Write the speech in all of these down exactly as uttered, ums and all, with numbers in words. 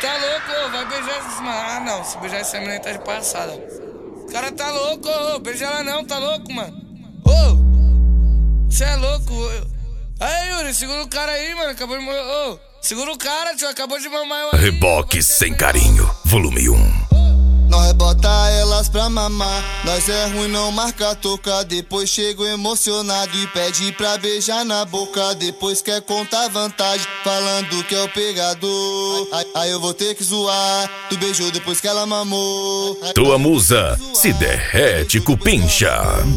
tá louco, vai beijar essa... Ah, não, se beijar essa menina tá de passada. O cara tá louco, ô, beija ela não, tá louco, mano. Ô, cê é louco. Aí, Yuri, segura o cara aí, mano, acabou de morrer. Ô, segura o cara, tio, acabou de mamar eu aí. Reboque Sem Carinho, volume um. Nós rebota elas pra mamar. Nós é ruim, não marca toca. Depois chego emocionado e pede pra beijar na boca. Depois quer contar vantagem, falando que é o pegador. Aí, aí eu vou ter que zoar. Tu beijou depois que ela mamou. Tua musa se derrete com pincha.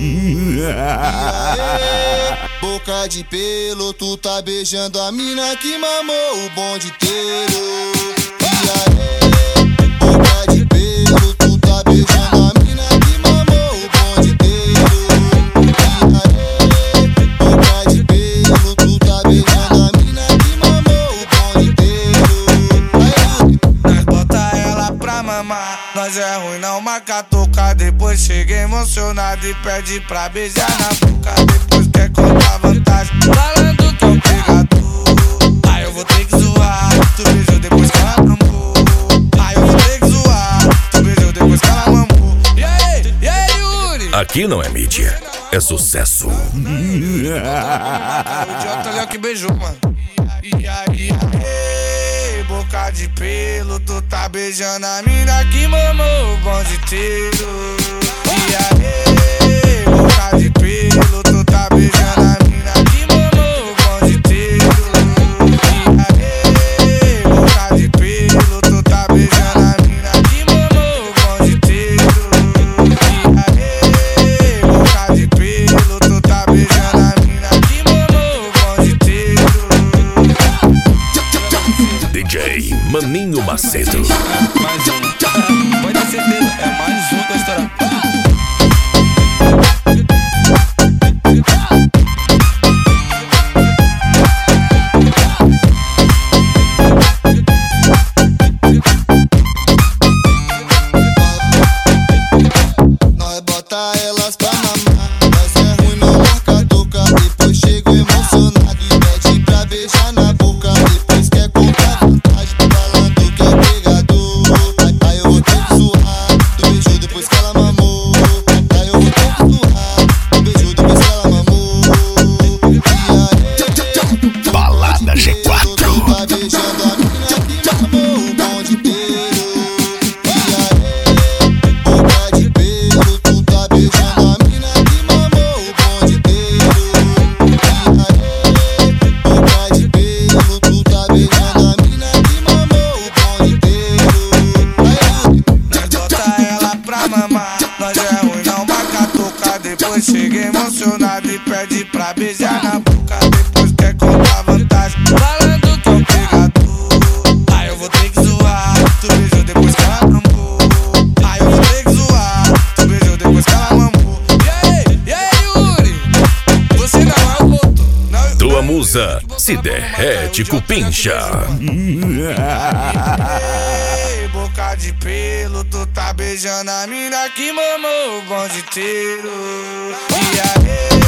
Boca de pelo, tu tá beijando a mina que mamou o bonde inteiro. E aí, boca de pelo, tu tá beijando a mina que mamou o bonde inteiro. E aí, boca de pelo, tu tá beijando a mina que mamou o bonde inteiro. Aí, nós bota ela pra mamar. Nós é ruim, não marca toca. Depois chega emocionado e pede pra beijar na boca. Depois quer contar vantagem, falando que é um pegador. Aí eu vou ter que zoar. Tu beijou depois que ela mamou. Aí eu vou ter que zoar. Tu beijou depois que ela mamou. E aí, e aí, Yuri? Aqui não é mídia, é sucesso. O idiota ali é o que beijou, mano. E aí, ei, boca de pelo, tu tá beijando a mina que mamou o bonde inteiro. E aí, boca de pelo, tu tá beijando a mina que mamou o bonde inteiro. E aí, boca de pelo, tu tá beijando a mina que mamou o bonde inteiro. E aí, boca de pelo, tu tá beijando a mina que mamou o bonde inteiro. D J Maninho Macedo. Mais um, pode ter certeza, é mais um pra estourar. nós bota elas pra mamar. Nós é ruim, não marca toca. Depois chego emocionado e pede pra beijar na boca. Depois quer contar vantagem, falando que é o pegador. Aí, aí eu vou ter que zoar. Tu beijou depois que ela mamou. Aí eu vou ter que zoar. Tu beijou depois que ela mamou. E aí, Balada G quatro. tu tá beijando a mina que mamou o bonde inteiro. E aí, boca de pelo, tu tá beijando a mina que mamou o bonde inteiro. E aí, boca de pelo, tu tá beijando a mina que mamou o bonde inteiro. Aí, Nós bota ela pra mamar. Nós é ruim, não marca toca. Depois chega emocionado e pede pra beijar na boca. Depois quer contar vantagem, falando que é um pegador. Aí eu vou ter que zoar. Tu beijou depois que ela mamou. Aí eu vou ter que zoar. Tu beijou depois que ela mamou. E aí, e aí, Yuri? Você não é o outro. Não, Tua musa se derrete com pincha. ei, boca de pelo, tu tá beijando a mina que mamou o bonde inteiro. E aí,